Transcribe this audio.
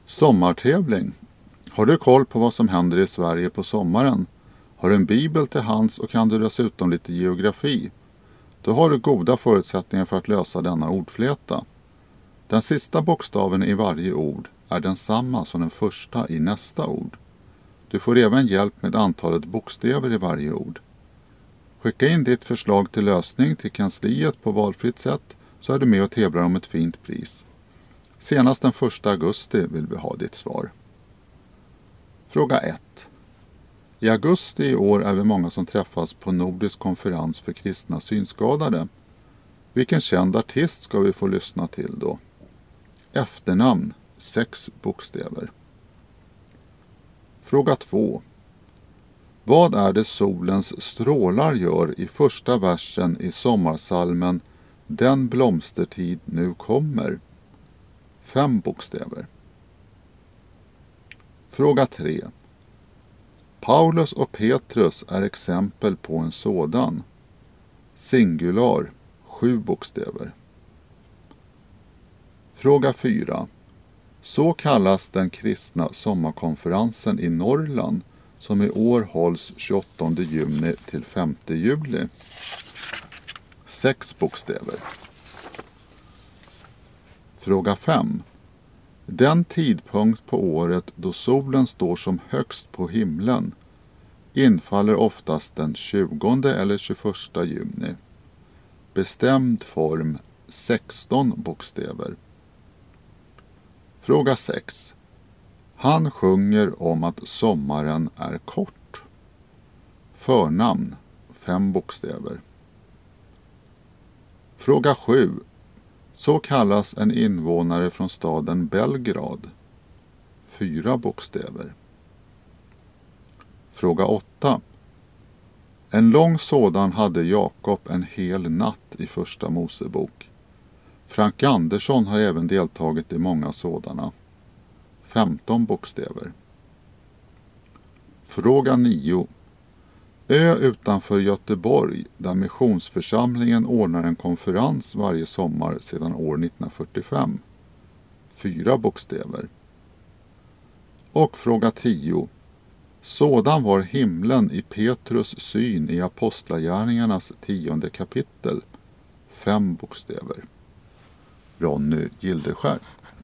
Sommartävling. Har du koll på vad som händer i Sverige på sommaren? Har du en bibel till hands och kan du dessutom lite geografi? Då har du goda förutsättningar för att lösa denna ordfläta. Den sista bokstaven i varje ord är densamma som den första i nästa ord. Du får även hjälp med antalet bokstäver i varje ord. Skicka in ditt förslag till lösning till kansliet på valfritt sätt så är du med och tävlar om ett fint pris. Senast den 1 augusti vill vi ha ditt svar. Fråga 1. I augusti i år är vi många som träffas på Nordisk konferens för kristna synskadade. Vilken känd artist ska vi få lyssna till då? Efternamn, 6 bokstäver. Fråga 2. Vad är det solens strålar gör i första versen i sommarsalmen Den blomstertid nu kommer? 5 bokstäver. Fråga 3. Paulus och Petrus är exempel på en sådan. Singular, 7 bokstäver. Fråga 4. Så kallas den kristna sommarkonferensen i Norrland som i år hålls 28 juni till 5 juli. 6 bokstäver. Fråga 5. Den tidpunkt på året då solen står som högst på himlen infaller oftast den 20 eller 21 juni. Bestämd form 16 bokstäver. Fråga 6. Han sjunger om att sommaren är kort. Förnamn 5 bokstäver. Fråga 7. Så kallas en invånare från staden Belgrad. 4 bokstäver. Fråga 8. En lång sådan hade Jakob en hel natt i första Mosebok. Frank Andersson har även deltagit i många sådana. 15 bokstäver. Fråga 9. Ö utanför Göteborg där missionsförsamlingen ordnar en konferens varje sommar sedan år 1945. 4 bokstäver. Och fråga 10. Sådan var himlen i Petrus syn i Apostlagärningarnas 10:e kapitel. 5 bokstäver. Ronny Gilderskär.